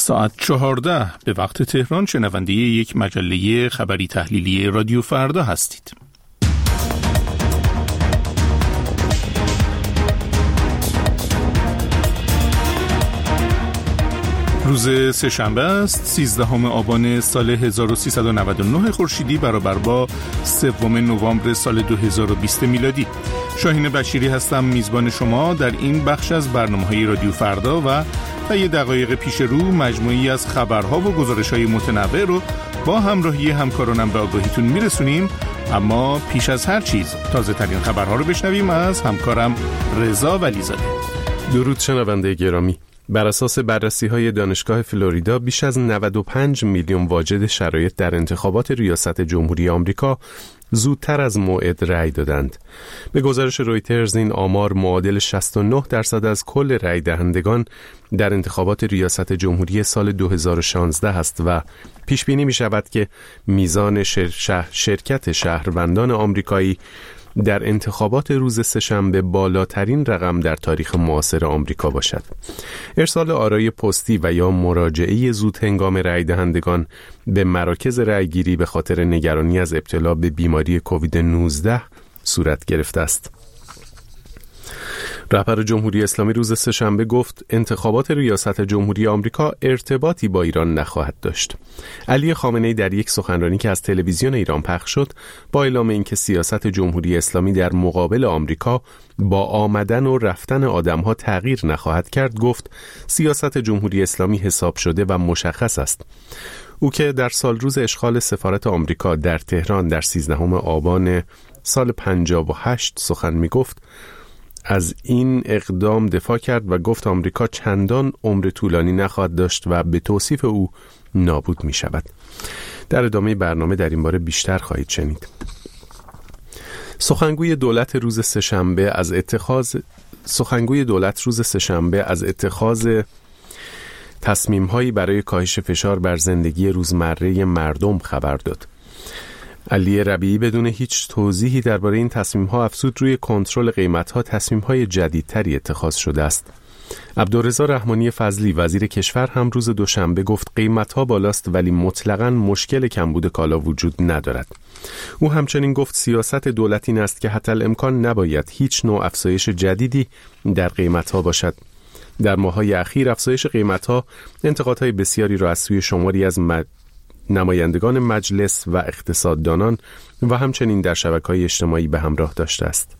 ساعت 14 به وقت تهران شنونده یک مجله خبری تحلیلی رادیو فردا هستید. روز سه‌شنبه است 13 آبان سال 1399 خورشیدی برابر با 3 نوامبر سال 2020 میلادی. شاهین بشیری هستم، میزبان شما در این بخش از برنامه‌های رادیو فردا و یه دقایق پیش رو مجموعی از خبرها و گزارش‌های متنوع رو با همراهی همکارانم به آگاهیتون میرسونیم. اما پیش از هر چیز تازه ترین خبرها رو بشنویم از همکارم رضا ولیزاده. درود شنونده گرامی. بر اساس بررسی‌های دانشگاه فلوریدا بیش از 95 میلیون واجد شرایط در انتخابات ریاست جمهوری آمریکا زودتر از موعد رأی دادند. به گزارش رویترز این آمار معادل 69% از کل رأی دهندگان در انتخابات ریاست جمهوری سال 2016 است و پیش بینی می شود که میزان شرکت شهروندان آمریکایی در انتخابات روز سه‌شنبه بالاترین رقم در تاریخ معاصر آمریکا باشد. ارسال آرای پستی و یا مراجعه زود هنگام رأی دهندگان به مراکز رأیگیری به خاطر نگرانی از ابتلا به بیماری کووید 19 صورت گرفته است. رهبر جمهوری اسلامی روز سه‌شنبه گفت انتخابات ریاست جمهوری آمریکا ارتباطی با ایران نخواهد داشت. علی خامنه‌ای در یک سخنرانی که از تلویزیون ایران پخش شد با اعلام اینکه سیاست جمهوری اسلامی در مقابل آمریکا با آمدن و رفتن آدم‌ها تغییر نخواهد کرد گفت سیاست جمهوری اسلامی حساب شده و مشخص است. او که در سال روز اشغال سفارت آمریکا در تهران در 13 آبان سال 58 سخن می‌گفت از این اقدام دفاع کرد و گفت آمریکا چندان عمر طولانی نخواهد داشت و به توصیف او نابود می شود. در ادامه برنامه در این باره بیشتر خواهید شنید. سخنگوی دولت روز سه‌شنبه از اتخاذ تصمیم‌هایی برای کاهش فشار بر زندگی روزمره مردم خبر داد. علی ربیعی بدون هیچ توضیحی درباره این تصمیم‌ها افزود روی کنترل قیمت‌ها تصمیم‌های جدیدتری اتخاذ شده است. عبدالرضا رحمانی فضلی وزیر کشور هم روز دوشنبه گفت قیمت‌ها بالاست ولی مطلقاً مشکل کمبود کالا وجود ندارد. او همچنین گفت سیاست دولت این است که حتی الامکان نباید هیچ نوع افزایش جدیدی در قیمت‌ها باشد. در ماه‌های اخیر افزایش قیمت‌ها انتقادهای بسیاری را از سوی شماری از نمایندگان مجلس و اقتصاددانان و همچنین در شبکه‌های اجتماعی به همراه داشته است.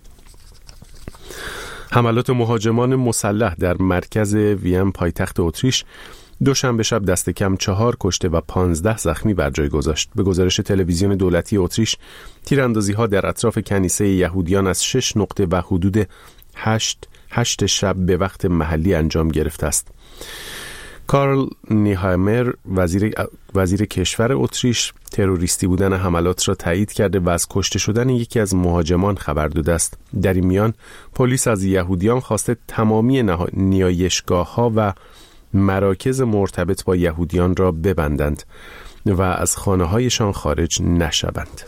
حملات مهاجمان مسلح در مرکز وین پایتخت اتریش دوشنبه شب دست کم 4 کشته و 15 زخمی بر جای گذاشت. به گزارش تلویزیون دولتی اتریش تیراندازی‌ها در اطراف کنیسه یهودیان از 6 نقطه و حدود 8 شب به وقت محلی انجام گرفته است. کارل نیهایمر وزیر کشور اتریش تروریستی بودن حملات را تایید کرده و از کشته شدن یکی از مهاجمان خبر داده است. در این میان پلیس از یهودیان خواسته تمامی نیایشگاه‌ها و مراکز مرتبط با یهودیان را ببندند و از خانه‌هایشان خارج نشوند.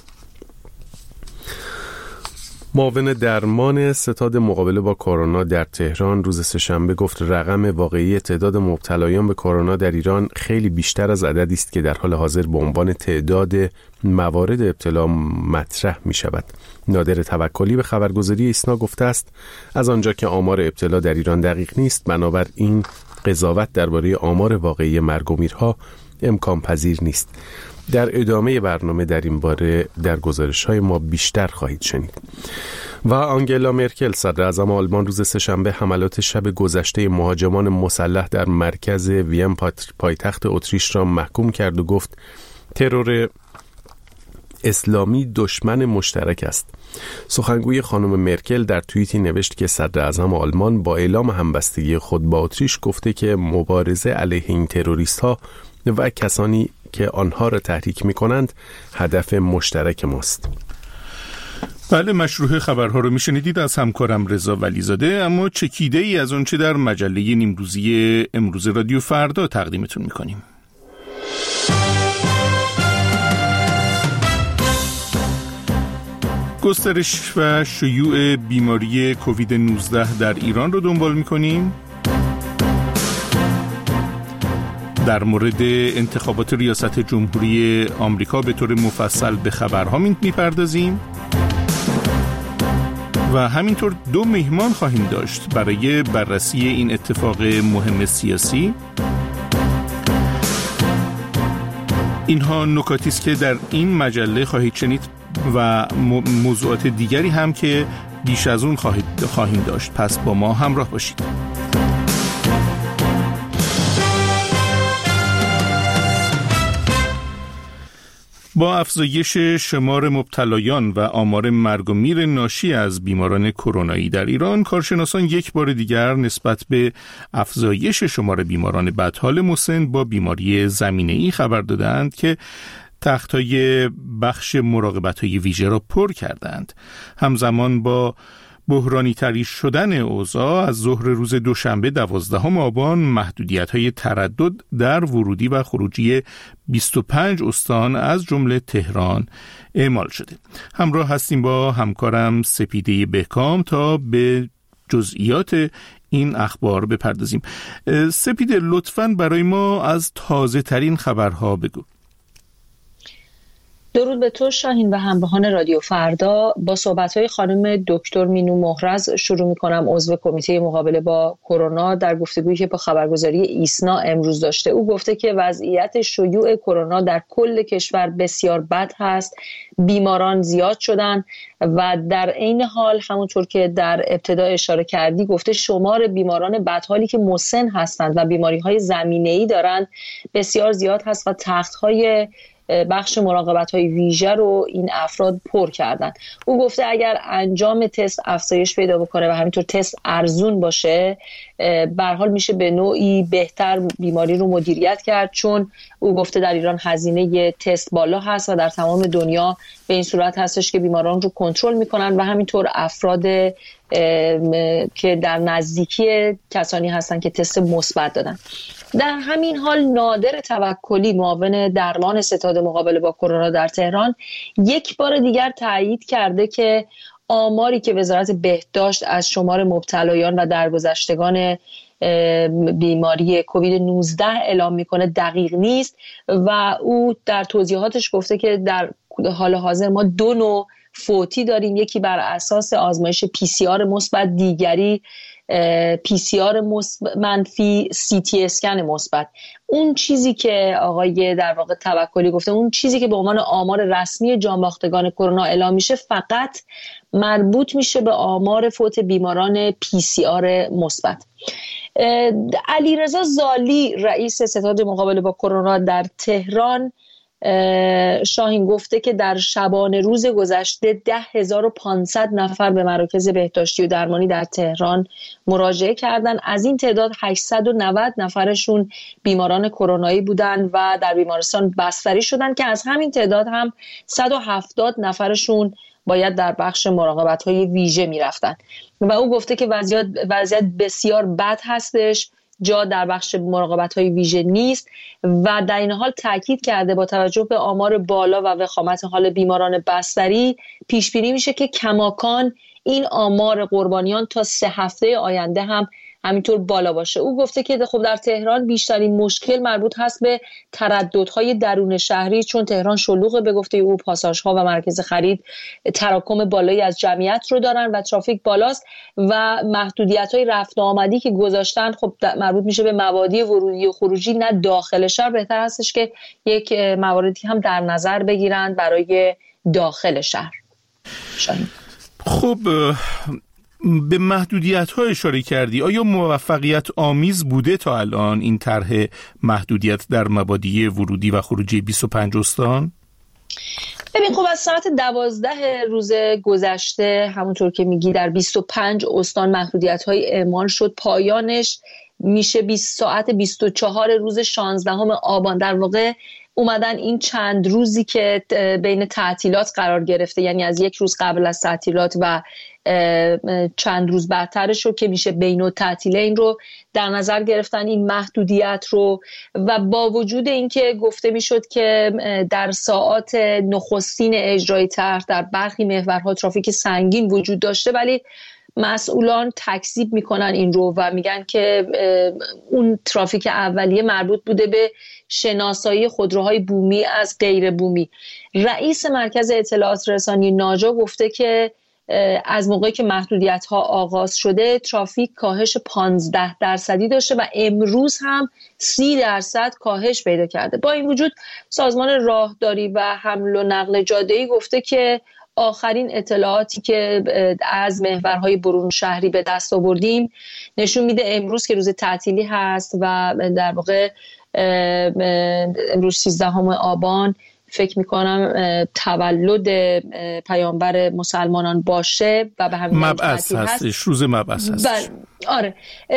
معاون درمان ستاد مقابله با کرونا در تهران روز سه‌شنبه گفت رقم واقعی تعداد مبتلایان به کرونا در ایران خیلی بیشتر از عددی است که در حال حاضر به عنوان تعداد موارد ابتلا مطرح می شود. نادر توکلی به خبرگزاری ایسنا گفته است از آنجا که آمار ابتلا در ایران دقیق نیست بنابراین قضاوت درباره آمار واقعی مرگ و میرها امکان پذیر نیست. در ادامه برنامه در این باره در گزارش‌های ما بیشتر خواهید شنید. و آنگلا مرکل صدر اعظم آلمان روز سه‌شنبه حملات شب گذشته مهاجمان مسلح در مرکز وین پایتخت اتریش را محکوم کرد و گفت ترور اسلامی دشمن مشترک است. سخنگوی خانم مرکل در توییتی نوشت که صدر اعظم آلمان با اعلام همبستگی خود با اتریش گفته که مبارزه علیه این تروریست‌ها و کسانی که آنها را تحریک می‌کنند هدف مشترک ماست. بله، مشروع خبرها رو میشنیدید از همکارم رضا ولیزاده. اما چکیده ای از آنچه در مجله نیمروزی امروز رادیو فردا تقدیمتون میکنیم. گسترش و شیوع بیماری کووید 19 در ایران رو دنبال میکنیم. در مورد انتخابات ریاست جمهوری آمریکا به طور مفصل به خبرها میپردازیم و همینطور 2 مهمان خواهیم داشت برای بررسی این اتفاق مهم سیاسی. اینها نکاتی است که در این مجله خواهید شنید و موضوعات دیگری هم که بیش از اون خواهیم داشت. پس با ما همراه باشید. با افزایش شمار مبتلایان و آمار مرگ و میر ناشی از بیماران کرونایی در ایران، کارشناسان یک بار دیگر نسبت به افزایش شمار بیماران بدحال مسن با بیماری زمینه‌ای خبر دادند که تخت‌های بخش مراقبت‌های ویژه را پر کردند. همزمان با بحرانی تری شدن اوضاع، از ظهر روز دوشنبه 12 آبان محدودیت‌های تردد در ورودی و خروجی 25 استان از جمله تهران اعمال شده. همراه هستیم با همکارم سپیده بهکام تا به جزئیات این اخبار بپردازیم. سپیده، لطفاً برای ما از تازه ترین خبرها بگو. درود به تو شاهین و همراهان رادیو فردا. با صحبت‌های خانم دکتر مینو مهرز شروع می‌کنم، عضو کمیته مقابله با کرونا، در گفتگویی که با خبرگزاری ایسنا امروز داشته. او گفته که وضعیت شیوع کرونا در کل کشور بسیار بد هست، بیماران زیاد شدن و در عین حال همونطور که در ابتدا اشاره کردی گفته شمار بیماران بدحالی که مسن هستند و بیماری‌های زمینه‌ای دارند بسیار زیاد هست و تخت‌های بخش مراقبت‌های ویژه رو این افراد پر کردن. او گفته اگر انجام تست افزایش پیدا بکنه و همینطور تست ارزون باشه، به هر حال میشه به نوعی بهتر بیماری رو مدیریت کرد، چون او گفته در ایران هزینه تست بالا هست و در تمام دنیا به این صورت هستش که بیماران رو کنترل میکنن و همینطور افراد که در نزدیکی کسانی هستن که تست مثبت دادن. در همین حال نادر توکلی، معاون درمان ستاد مقابله با کرونا در تهران، یک بار دیگر تایید کرده که آماری که وزارت بهداشت از شمار مبتلایان و درگذشتگان بیماری کووید 19 اعلام میکنه دقیق نیست و او در توضیحاتش گفته که در حال حاضر ما 2 نوع فوتی داریم، یکی بر اساس آزمایش PCR مثبت، دیگری PCR منفی، CT اسکن مثبت. اون چیزی که آقای در واقع توکلی گفته، اون چیزی که به عنوان آمار رسمی جانباختگان کرونا اعلام میشه فقط مربوط میشه به آمار فوت بیماران PCR مثبت. علیرضا زالی، رئیس ستاد مقابله با کرونا در تهران، شاهین گفته که در شبانه روز گذشته 10,500 نفر به مراکز بهداشتی و درمانی در تهران مراجعه کردند. از این تعداد 890 نفرشون بیماران کرونایی بودند و در بیمارستان بستری شدند که از همین تعداد هم 170 نفرشون باید در بخش مراقبت‌های ویژه می‌رفتن و او گفته که وضعیت بسیار بد هستش، جا در بخش مراقبت‌های ویژه نیست و در این حال تاکید کرده با توجه به آمار بالا و وخامت حال بیماران بستری پیش بینی میشه که کماکان این آمار قربانیان تا 3 هفته آینده هم همینطور بالا باشه. او گفته که خب در تهران بیشترین مشکل مربوط هست به ترددهای درون شهری، چون تهران شلوغه، به گفته او پاساژها و مرکز خرید تراکم بالایی از جمعیت رو دارن و ترافیک بالاست و محدودیت‌های رفت و آمدی که گذاشتن خب مربوط میشه به مبادی ورودی و خروجی، نه داخل شهر. بهتر هستش که یک مواردی هم در نظر بگیرند برای داخل شهر. خب به محدودیت‌ها اشاره کردی. آیا موفقیت آمیز بوده تا الان این طرح محدودیت در مبادی ورودی و خروجی 25 استان؟ ببین خب از ساعت 12 روز گذشته همونطور که میگی در 25 استان محدودیت‌های اعمال شد. پایانش میشه ساعت 24 روز 16 آبان. در واقع اومدن این چند روزی که بین تعطیلات قرار گرفته، یعنی از یک روز قبل از تعطیلات و چند روز بعدترش رو که میشه بین التعطیلین رو در نظر گرفتن این محدودیت رو و با وجود اینکه گفته میشد که در ساعات نخستین اجرای طرح در برخی محورها ترافیک سنگین وجود داشته، ولی مسئولان تکذیب میکنن این رو و میگن که اون ترافیک اولیه مربوط بوده به شناسایی خودروهای بومی از غیر بومی. رئیس مرکز اطلاعات رسانی ناجا گفته که از موقعی که محدودیت‌ها آغاز شده ترافیک کاهش 15% داشته و امروز هم 30% کاهش پیدا کرده. با این وجود سازمان راهداری و حمل و نقل جاده‌ای گفته که آخرین اطلاعاتی که از محورهای برون شهری به دست آوردیم نشون میده امروز که روز تعطیلی هست و در واقع امروز 13 آبان فکر میکنم تولد پیامبر مسلمانان باشه و به همین مبعث هستش، روز مبعث هستش. آره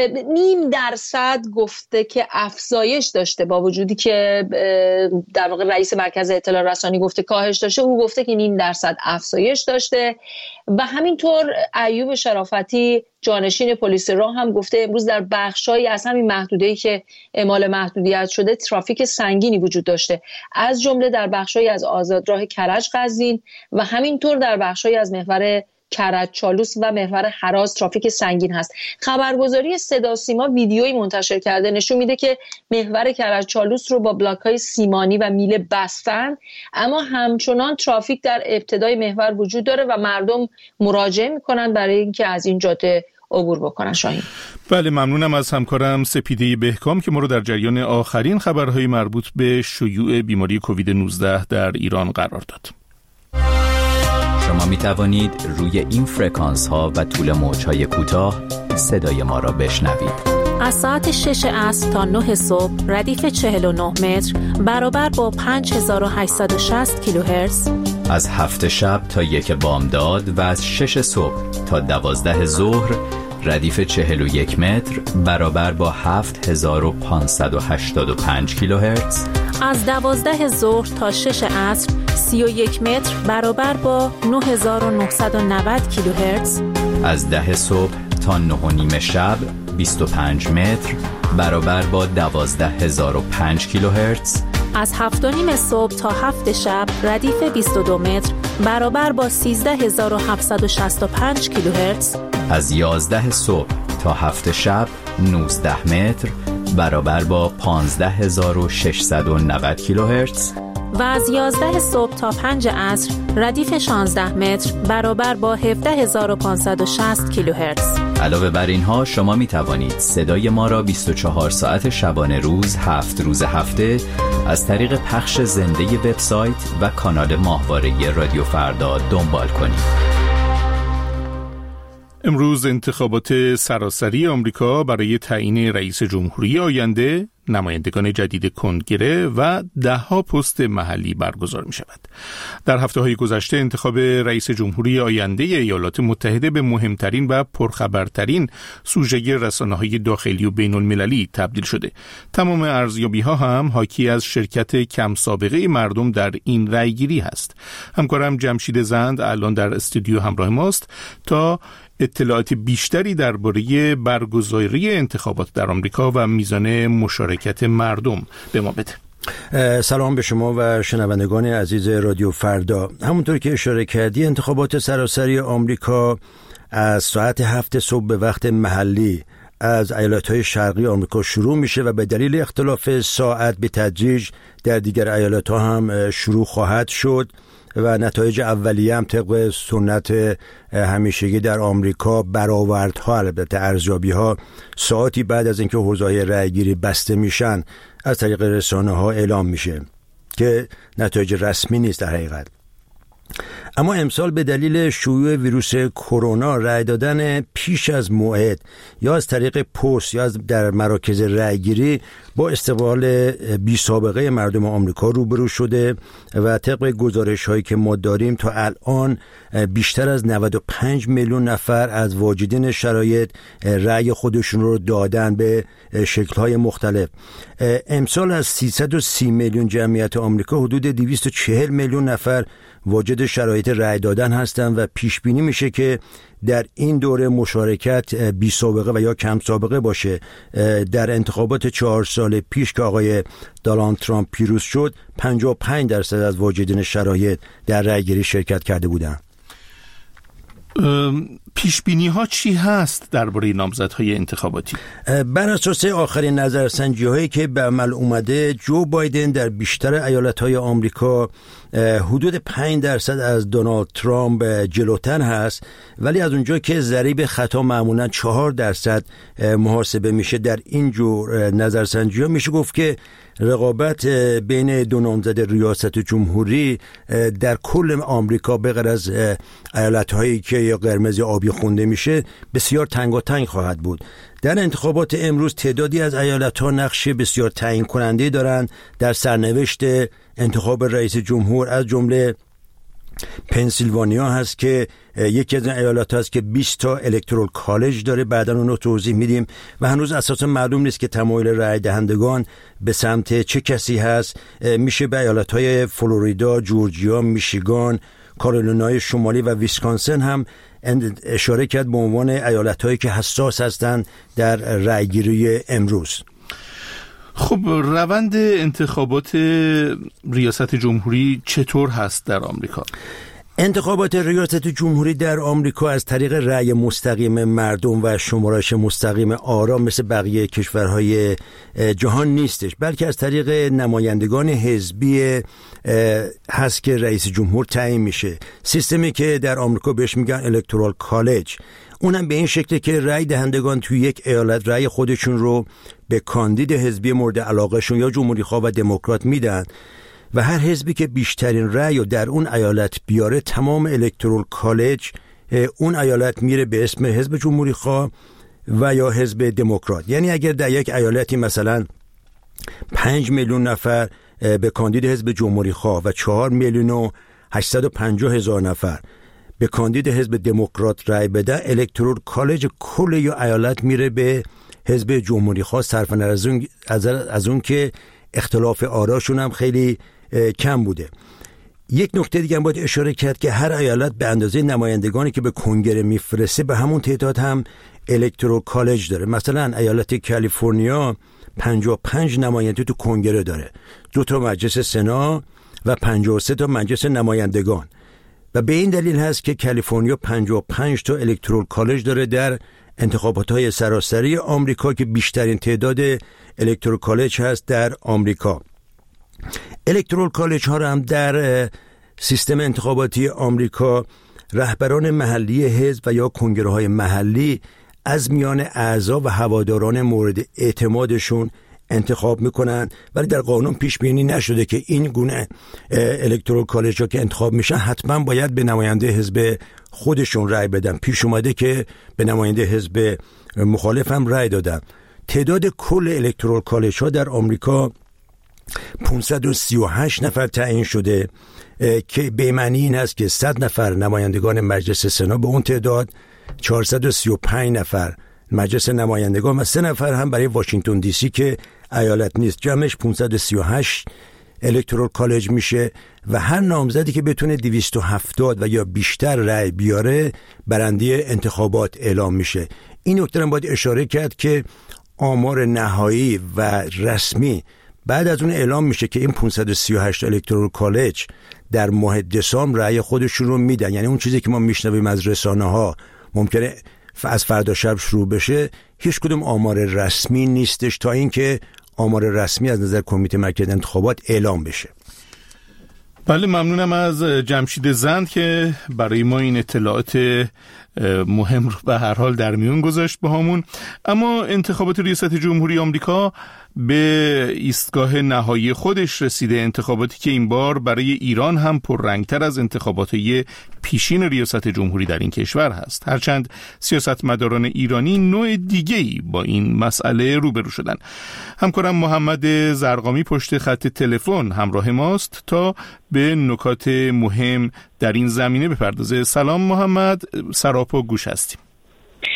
0.5% گفته که افزایش داشته، با وجودی که در واقع رئیس مرکز اطلاع رسانی گفته کاهش داشته، او گفته که 0.5% افزایش داشته. و همینطور ایوب شرافتی جانشین پلیس راه هم گفته امروز در بخشایی از همین محدوده‌ای که اعمال محدودیت شده ترافیک سنگینی وجود داشته، از جمله در بخشایی از آزادراه کرج قزوین و همینطور در بخشایی از محور کرج چالوس و محور هراز ترافیک سنگین هست. خبرگزاری صدا سیما ویدیویی منتشر کرده نشون میده که محور کرج چالوس رو با بلاک‌های سیمانی و میله بستن، اما همچنان ترافیک در ابتدای محور وجود داره و مردم مراجعه میکنن برای اینکه از این جاده عبور بکنن. شاهین. بله، ممنونم از همکارم سپیده بهکام که ما رو در جریان آخرین خبرهای مربوط به شیوع بیماری کووید 19 در ایران قرار داد. شما می توانید روی این فرکانس ها و طول موج های کوتاه صدای ما را بشنوید. از ساعت 6 عصر تا 9 صبح ردیف 49 متر برابر با 5860 کیلوهرتز. از 7 شب تا 1 بامداد و از 6 صبح تا 12 ظهر ردیف 41 متر برابر با 7585 کیلوهرتز. از 12 ظهر تا 6 عصر 31 متر برابر با 9990 کیلوهرتز. از 10 صبح تا 9:30 شب 25 متر برابر با 12005 کیلوهرتز. از 7:30 صبح تا 7 شب ردیف 22 متر برابر با 13765 کیلوهرتز. از 11 صبح تا 7 شب 19 متر برابر با 15690 کیلوهرتز. و از 11 صبح تا 5 عصر ردیف 16 متر برابر با 17560 کیلوهرتز. علاوه بر اینها شما می توانید صدای ما را 24 ساعت شبانه روز 7 روز هفته از طریق پخش زنده وبسایت و کانال ماهواره رادیو فردا دنبال کنید. امروز انتخابات سراسری آمریکا برای تعیین رئیس جمهوری آینده، نمایندگان جدید کنگره و 10 پست محلی برگزار می شود. در هفته‌های گذشته انتخاب رئیس جمهوری آینده ایالات متحده به مهمترین و پرخبرترین سوژه رسانه‌های داخلی و بین المللی تبدیل شده. تمام ارزیابی‌ها هم حاکی از شرکت کم سابقه مردم در این رأیگیری هست. همکارم جمشید زند الان در استودیو همراه ماست تا اطلاعات بیشتری درباره برگزاری انتخابات در آمریکا و میزان مشارکت مردم به ما بده. سلام به شما و شنوندگان عزیز رادیو فردا. همونطور که اشاره کردی انتخابات سراسری آمریکا از ساعت 7 صبح به وقت محلی از ایالت‌های شرقی آمریکا شروع میشه و به دلیل اختلاف ساعت به تدریج در دیگر ایالت‌ها هم شروع خواهد شد و نتایج اولیه هم طبق سنت همیشگی در آمریکا برآوردها، البته ارزیابی‌ها ساعتی بعد از اینکه حوزه‌های رأیگیری بسته میشن از طریق رسانه‌ها اعلام میشه که نتایج رسمی نیست در حقیقت. اما امسال به دلیل شیوع ویروس کرونا رأی دادن پیش از موعد یا از طریق پست یا از در مراکز رأیگیری با استقبال بی سابقه مردم آمریکا روبرو شده و طبق گزارش هایی که ما داریم تا الان بیشتر از 95 میلیون نفر از واجدین شرایط رأی خودشون رو دادن به شکل‌های مختلف. امسال از 330 میلیون جمعیت آمریکا حدود 240 میلیون نفر واجد شرایط رأی دادن هستند و پیش بینی میشه که در این دوره مشارکت بی سابقه و یا کم سابقه باشه. در انتخابات 4 سال پیش که آقای دونالد ترامپ پیروز شد 55% از واجدین شرایط در رأیگیری شرکت کرده بودند. پیشبینی ها چی هست درباره نامزدهای انتخاباتی؟ بر اساس آخرین نظرسنجی هایی که به عمل اومده، جو بایدن در بیشتر ایالت های آمریکا حدود 5% از دونالد ترامپ جلوتر هست، ولی از اونجا که ضریب خطا معمولا 4% محاسبه میشه در این جور نظرسنجی ها، میشه گفت که رقابت بین دو نامزد ریاست جمهوری در کل آمریکا به غیر از ایالت‌هایی که یا قرمز یا آبی خونده میشه بسیار تنگاتنگ خواهد بود. در انتخابات امروز تعدادی از ایالت‌ها نقش بسیار تعیین کننده دارند در سرنوشت انتخاب رئیس جمهور، از جمله پنسیلوانیا هست که یکی از ایالت هست که 20 تا الکترال کالج داره، بعدا اون رو توضیح میدیم، و هنوز اساسا معلوم نیست که تمایل رای دهندگان به سمت چه کسی هست. میشه به ایالت های فلوریدا، جورجیا، میشیگان، کارولینای شمالی و ویسکانسن هم اشاره کرد به عنوان ایالت هایی که حساس هستند در رای گیری امروز. خب روند انتخابات ریاست جمهوری چطور هست در آمریکا؟ انتخابات ریاست جمهوری در آمریکا از طریق رأی مستقیم مردم و شمارش مستقیم آرا مثل بقیه کشورهای جهان نیستش، بلکه از طریق نمایندگان حزبی هست که رئیس جمهور تعیین میشه. سیستمی که در آمریکا بهش میگن الکترال کالج، اونم به این شکله که رأی دهندگان توی یک ایالت رأی خودشون رو به کاندید حزبی مورد علاقهشون یا جمهوری خواه و دموکرات میدن و هر حزبی که بیشترین رأی رو در اون ایالت بیاره، تمام الکترال کالج اون ایالت میره به اسم حزب جمهوری خواه و یا حزب دموکرات. یعنی اگر در یک ایالتی مثلا 5 میلیون نفر به کاندید حزب جمهوری خواه و 4,850,000 نفر به کاندید حزب دموکرات رای بده، الکترال کالج کل یا ایالت میره به حزب جمهوری خواه، صرف نظر از اون که اختلاف آراشون هم خیلی کم بوده. یک نکته دیگه هم باید اشاره کرد که هر ایالت به اندازه نمایندگانی که به کنگره میفرسته به همون تعداد هم الکترال کالج داره. مثلا ایالت کالیفرنیا 55 نماینده تو کنگره داره، 2 تا مجلس سنا و 53 تا مجلس نمایندگان، و به این دلیل هست که کالیفرنیا 55 تا الکترال کالج داره در انتخابات‌های سراسری آمریکا که بیشترین تعداد الکترال کالج هست در آمریکا. الکترال کالج ها هم در سیستم انتخاباتی آمریکا رهبران محلی حزب و یا کنگره های محلی از میان اعضا و هواداران مورد اعتمادشون انتخاب میکنن، ولی در قانون پیش بینی نشده که این گونه الکترال کالج ها که انتخاب میشن حتما باید به نماینده حزب خودشون رای بدن. پیش اومده که به نماینده حزب مخالف هم رای دادن. تعداد کل الکترال کالج ها در آمریکا 538 نفر تعیین شده که به معنی این هست که 100 نفر نمایندگان مجلس سنا به اون تعداد، 435 نفر مجلس نمایندگان و 3 نفر هم برای واشنگتن دی سی که ایالت نیست، جمعش 538 الکترال کالج میشه و هر نامزدی که بتونه 270 و یا بیشتر رأی بیاره برنده انتخابات اعلام میشه. این نکته هم باید اشاره کرد که آمار نهایی و رسمی بعد از اون اعلام میشه که این 538 الکترال کالج در ماه دسامبر رأی خودشون رو میدن. یعنی اون چیزی که ما میشنویم از رسانه ها ممکنه از فردا شب شروع بشه، هیچ کدوم آمار رسمی نیستش تا اینکه آمار رسمی از نظر کمیته مرکزی انتخابات اعلام بشه. بله، ممنونم از جمشید زند که برای ما این اطلاعات مهم رو به هر حال در میون گذاشت با همون. اما انتخابات ریاست جمهوری آمریکا به ایستگاه نهایی خودش رسیده، انتخاباتی که این بار برای ایران هم پررنگتر از انتخابات پیشین ریاست جمهوری در این کشور هست، هرچند سیاستمداران ایرانی نوع دیگه‌ای با این مسئله روبرو شدن. همکارم محمد زرقامی پشت خط تلفن همراه ماست تا به نکات مهم در این زمینه بپردازه. سلام محمد، سراپا گوش هستیم.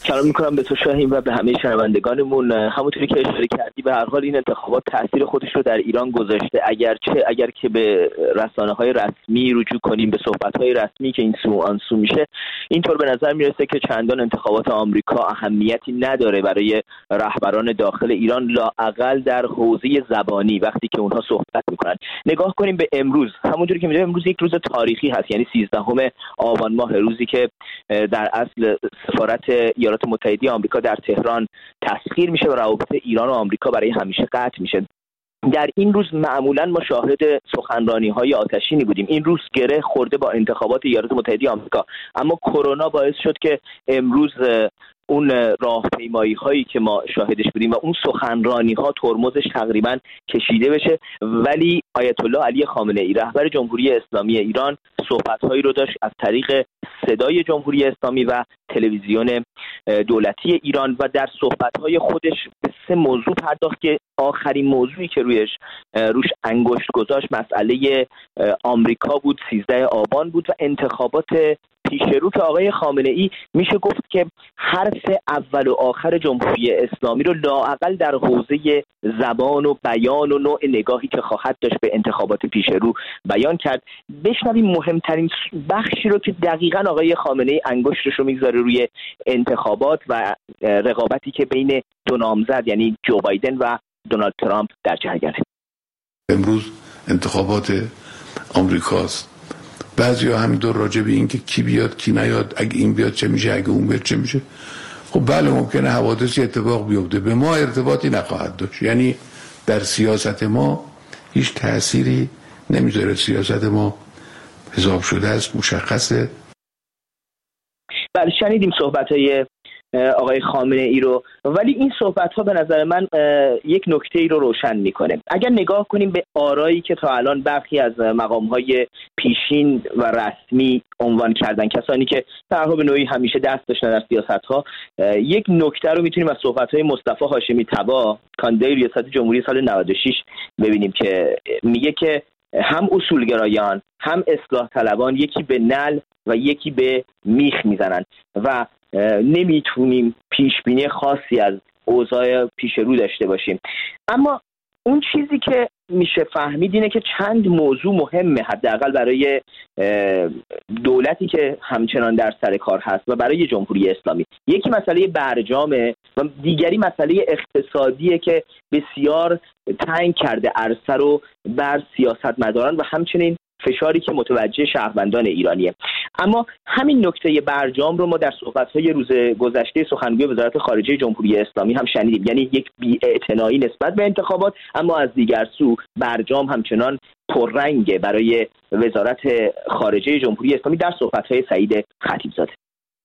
سلام میکنم به تو شاهین و به همه شنوندگانمون. همونطوری که اشاره کردی به هر حال این انتخابات تاثیر خودش رو در ایران گذاشته، اگر که به رسانه‌های رسمی رجوع کنیم، به صحبت‌های رسمی که این سو آن سو میشه، اینطور به نظر میرسه که چندان انتخابات آمریکا اهمیتی نداره برای رهبران داخل ایران، لااقل در حوزه زبانی وقتی که اونها صحبت میکنن. نگاه کنیم به امروز، همونطوری که میدونیم امروز یک روز تاریخی هست، یعنی 13 آبان ماه، روزی که در اصل سفارت ایالات متحده آمریکا در تهران تسخیر میشه و روابط ایران و آمریکا برای همیشه قطع میشه. در این روز معمولا ما شاهد سخنرانی‌های آتشینی بودیم. این روز گره خورده با انتخابات ایالات متحده آمریکا، اما کرونا باعث شد که امروز اون راهپیمایی‌هایی که ما شاهدش بودیم و اون سخنرانی‌ها ترمزش تقریباً کشیده بشه. ولی آیت الله علی خامنه‌ای رهبر جمهوری اسلامی ایران صحبت‌هایی رو داشت از طریق صدای جمهوری اسلامی و تلویزیون دولتی ایران و در صحبت‌های خودش به 3 موضوع پرداخت که آخرین موضوعی که روش انگشت گذاشت مسئله آمریکا بود، 13 آبان بود و انتخابات پیشرو که آقای خامنه‌ای میشه گفت که حرف اول و آخر جمهوری اسلامی رو لااقل در حوزه زبان و بیان و نوع نگاهی که خواهد داشت به انتخابات پیشرو بیان کرد. بشنویم مهمترین بخشی رو که دقیقاً آقای خامنه‌ای انگشتش رو میگذاره روی انتخابات و رقابتی که بین دو نامزد یعنی جو بایدن و دونالد ترامپ در جریانه. امروز انتخابات آمریکاست. بعضیا همینطور راجع به این که کی بیاد کی نیاد، اگه این بیاد چه میشه، اگه اون بیاد چه میشه. خب بله ممکنه حوادثی اتفاق بیفته، به ما ارتباطی نخواهد داشت. یعنی در سیاست ما هیچ تأثیری نمیذاره. سیاست ما حساب شده است، مشخصه. بله شنیدیم صحبت‌های آقای خامنه‌ای رو، ولی این صحبت‌ها به نظر من یک نکته‌ای رو روشن می‌کنه. اگر نگاه کنیم به آرایی که تا الان برخی از مقام‌های پیشین و رسمی عنوان کردن، کسانی که در واقع به نوعی همیشه دست داشتن در سیاست‌ها، یک نکته رو می‌تونیم از صحبت‌های مصطفی هاشمی طبا کاندیدای ریاست جمهوری سال 96 ببینیم که میگه که هم اصولگرایان هم اصلاح طلبان یکی به نل و یکی به میخ میزنن و نمیتونیم پیش بینی خاصی از اوضاع پیش رو داشته باشیم. اما اون چیزی که میشه فهمید اینه که چند موضوع مهمه، حداقل برای دولتی که همچنان در سر کار هست و برای جمهوری اسلامی. یکی مسئله برجامه و دیگری مسئله اقتصادیه که بسیار تنگ کرده عرصه رو بر سیاستمداران و همچنین فشاری که متوجه شهروندان ایرانیه. اما همین نکته برجام رو ما در صحبت‌های روز گذشته سخنگوی وزارت خارجه جمهوری اسلامی هم شنیدیم، یعنی یک بی‌اعتنایی نسبت به انتخابات، اما از دیگر سو برجام همچنان پررنگه برای وزارت خارجه جمهوری اسلامی در صحبت‌های سعید خطیبزاده.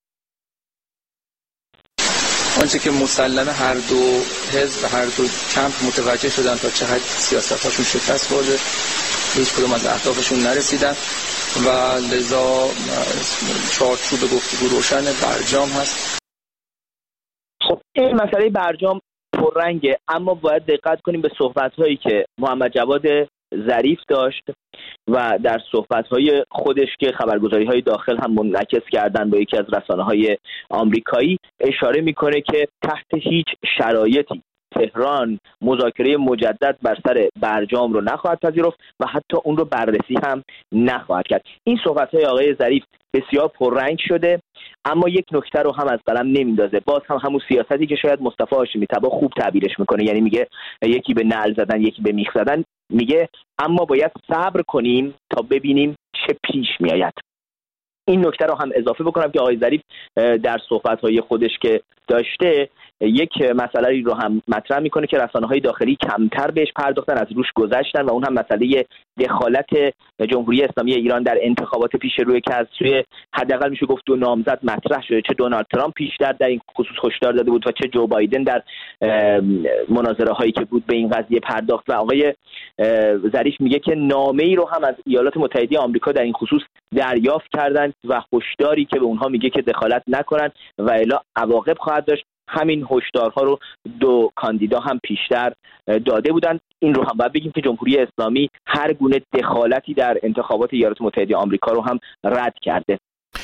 آنچه که مسلمه هر دو حزب و هر دو کمپ متوجه شدن تا چقدر سیاست‌هاشون شکست خورده، هیچ کدوم از اهدافشون نرسیدن و لذا چارچوب گفتگو روشن برجام هست. خب این مسئله برجام پررنگه، اما باید دقت کنیم به صحبت‌هایی که محمد جواد ظریف داشت و در صحبت‌های خودش که خبرگزاری‌های داخل هم منعکس کردن با یکی از رسانه‌های آمریکایی، اشاره می‌کنه که تحت هیچ شرایطی تهران مذاکره مجدد بر سر برجام رو نخواهد پذیرفت و حتی اون رو بررسی هم نخواهد کرد. این صحبت‌های آقای ظریف بسیار پررنگ شده، اما یک نکته رو هم از قلم نمیندازه. باز هم همون سیاستی که شاید مصطفی هاشمی طبا خوب تعبیرش میکنه، یعنی میگه یکی به نعل زدن یکی به میخ زدن، میگه اما باید صبر کنیم تا ببینیم چه پیش میآید. این نکته رو هم اضافه بکنم که آقای ظریف در صحبت‌های خودش که داشته یک مسئله رو هم مطرح میکنه که رسانه‌های داخلی کمتر بهش پرداختن، از روش گذشتن و اون هم مسئله دخالت جمهوری اسلامی ایران در انتخابات پیش روی که از سوی حداقل میشه گفت دو نامزد مطرح شده، چه دونالد ترامپ پیشتر در این خصوص هشدار داده بود و چه جو بایدن در مناظره هایی که بود به این قضیه پرداخت. و آقای ظریف میگه که نامه‌ای رو هم از ایالات متحده آمریکا در این خصوص دریافت کردند و هشداری که به اونها میگه که دخالت نکنن و الا عواقب خواهد داشت. همین هشدارها رو دو کاندیدا هم پیشتر داده بودند. این رو هم باید بگیم که جمهوری اسلامی هر گونه دخالتی در انتخابات ایالات متحده آمریکا رو هم رد کرده.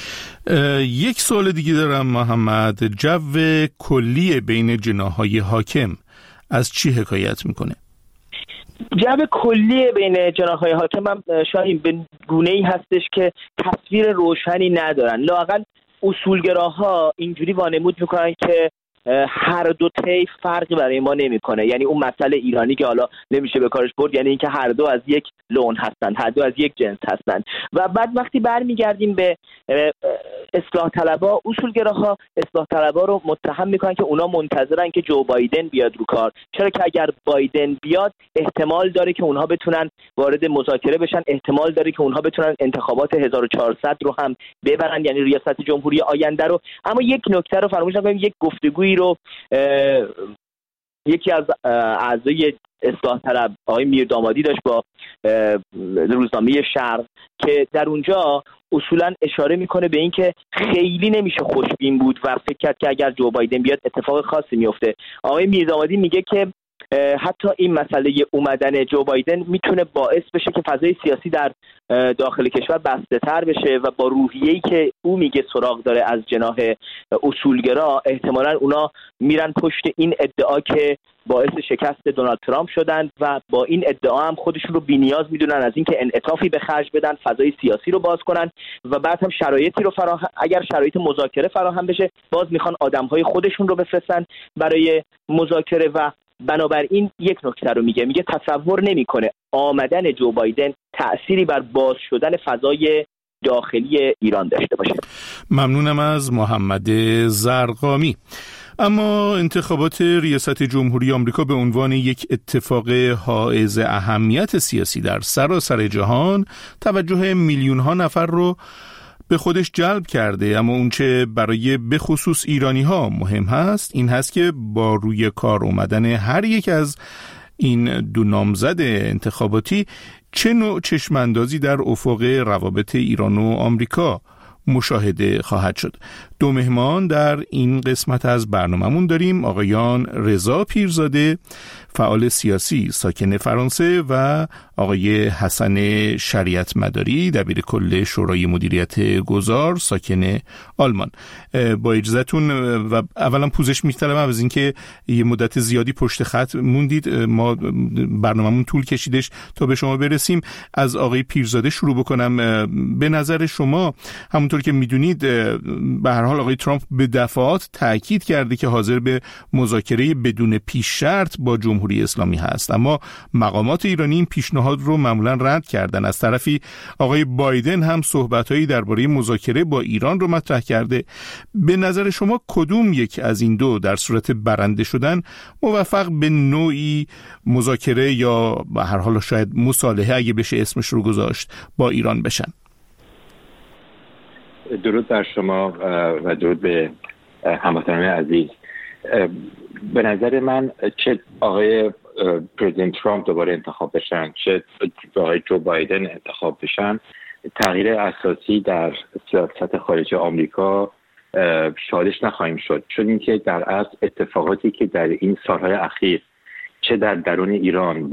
یک سوال دیگه دارم محمد. جو کلی بین جناح‌های حاکم از چی حکایت میکنه؟ جو کلی بین جناح‌های حاکم هم شاید به گونه‌ای هستش که تصویر روشنی ندارن. لااقل اصولگراها اینجوری وانمود میکنن که هر دو طیف فرقی برای ما نمیکنه. یعنی اون مسئله ایرانی که حالا نمیشه به کارش برد، یعنی اینکه هر دو از یک لون هستند، هر دو از یک جنس هستند. و بعد وقتی برمیگردیم به اصلاح طلبها، اصولگراها اصلاح طلبها رو متهم میکنن که اونا منتظرن که جو بایدن بیاد رو کار، چرا که اگر بایدن بیاد احتمال داره که اونها بتونن وارد مذاکره بشن، احتمال داره که اونها بتونن انتخابات 1400 رو هم ببرن، یعنی ریاست جمهوری آینده رو. اما یک نکته رو فراموش نکنیم، یک گفتگویی رو یکی از اعضای اصلاح طلب آقای میردامادی داشت با روزنامه شرق که در اونجا اصولا اشاره میکنه به این که خیلی نمیشه خوشبین بود و فکر کرد که اگر جو بایدن بیاد اتفاق خاصی میفته. آقای میردامادی میگه که حتی این مسئله اومدن جو بایدن میتونه باعث بشه که فضای سیاسی در داخل کشور بسته تر بشه و با روحیه‌ای که او میگه سراغ داره از جناح اصولگرا، احتمالاً اونا میرن پشت این ادعا که باعث شکست دونالد ترامپ شدن و با این ادعا هم خودشون رو بی‌نیاز میدونن از اینکه انعطافی به خرج بدن، فضای سیاسی رو باز کنن و بعد هم شرایطی رو اگر شرایط مذاکره فراهم بشه باز میخوان آدم‌های خودشون رو بفرستن برای مذاکره. و بنابراین یک نکته رو میگه تصور نمیکنه آمدن جو بایدن تأثیری بر باز شدن فضای داخلی ایران داشته باشه. ممنونم از محمد زرقامی. اما انتخابات ریاست جمهوری آمریکا به عنوان یک اتفاق حائز اهمیت سیاسی در سراسر جهان توجه میلیون‌ها نفر رو به خودش جلب کرده. اما اونچه برای به خصوص ایرانی ها مهم هست این هست که با روی کار اومدن هر یک از این دو نامزد انتخاباتی چه نوع چشماندازی در افق روابط ایران و آمریکا مشاهده خواهد شد. دو مهمان در این قسمت از برنامه‌مون داریم. آقایان رضا پیرزاده، فعال سیاسی ساکن فرانسه، و آقای حسن شریعت مداری، دبیر کل شورای مدیریت گذار ساکن آلمان. با اجازهتون و اولا پوزش می‌طلبم از اینکه یه مدت زیادی پشت خط موندید، ما برنامه‌مون طول کشیدش تا به شما برسیم. از آقای پیرزاده شروع بکنم. به نظر شما همونطور که می‌دونید به هر حال آقای ترامپ به دفعات تاکید کرده که حاضر به مذاکره بدون پیش شرط با جمهوری اسلامی هست، اما مقامات ایرانی این پیشنهاد رو معمولا رد کردن. از طرفی آقای بایدن هم صحبت‌هایی درباره مذاکره با ایران رو مطرح کرده. به نظر شما کدوم یک از این دو در صورت برنده شدن موفق به نوعی مذاکره یا به هر حال شاید مصالحه اگه بشه اسمش رو گذاشت با ایران بشن؟ درود بر شما و درود به هموطنان عزیز. به نظر من چه آقای پرزیدنت ترامپ دوباره انتخاب بشن، چه آقای جو بایدن انتخاب بشن، تغییر اساسی در سیاست خارجی آمریکا شاهدش نخواهیم شد، چون اینکه در اصل اتفاقاتی که در این سالهای اخیر چه در درون ایران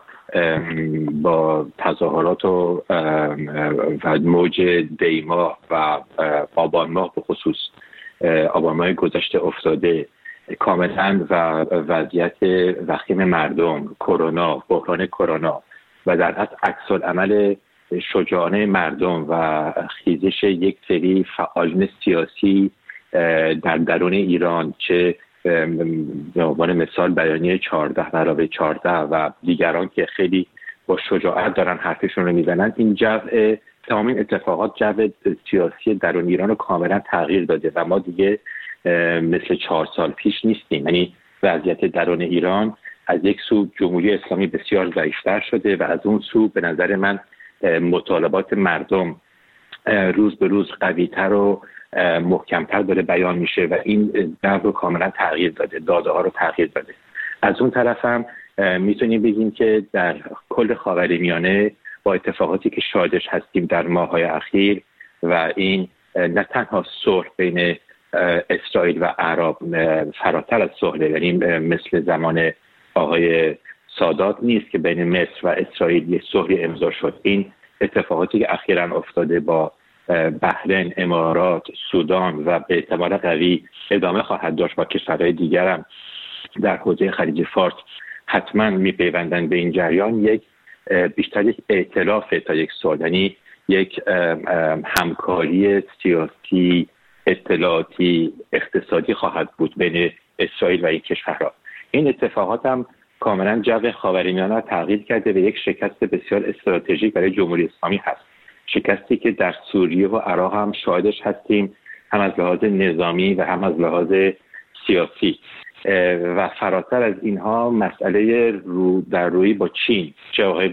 با تظاهرات و موج دیما و آبان ماه، به خصوص آبان ماه گذشته افتاده، کاملا و وضعیت وخیم مردم، کرونا، بحران کرونا و در اصل عکس‌العمل شجاعانه مردم و خیزش یک سری فعالین سیاسی در درون ایران، چه به عنوان مثال بیانیه 14/14 و دیگران که خیلی با شجاعت دارن حرفشون رو میزنن، این تمام این اتفاقات جو سیاسی درون ایران رو کاملا تغییر داده و ما دیگه مثل 4 سال پیش نیستیم. یعنی وضعیت درون ایران از یک سو جمهوری اسلامی بسیار ضعیف‌تر شده و از اون سو به نظر من مطالبات مردم روز به روز قوی‌تر و محکم‌تر داره بیان میشه و این جو رو کاملا تغییر داده، داده‌ها رو تغییر داده. از اون طرف هم میتونیم بگیم که در کل خاورمیانه با اتفاقاتی که شاهدش هستیم در ماه‌های اخیر و این نه تنها صلح بین اسرائیل و عرب فراتر از صلح، یعنی مثل زمان آقای سادات نیست که بین مصر و اسرائیل یک صلحی امضا شد. این اتفاقاتی که اخیراً افتاده با بحرین، امارات، سودان و به احتمال قوی ادامه خواهد داشت و کشورهای دیگر هم در حوزه خلیج فارس حتما میپیوندن به این جریان، یک بیشتر یک ائتلاف تا یک سودانی، یک همکاری سیاسی، اطلاعاتی، اقتصادی خواهد بود بین اسرائیل و این کشورها. این اتفاقات هم کاملا جو خاورمیانه را تغییر کرده و یک شکست بسیار استراتژیک برای جمهوری اسلامی هست. شکستی که در سوریه و عراق هم شاهدش هستیم، هم از لحاظ نظامی و هم از لحاظ سیاسی. و فراتر از اینها مسئله رو در روی با چین، چه آقای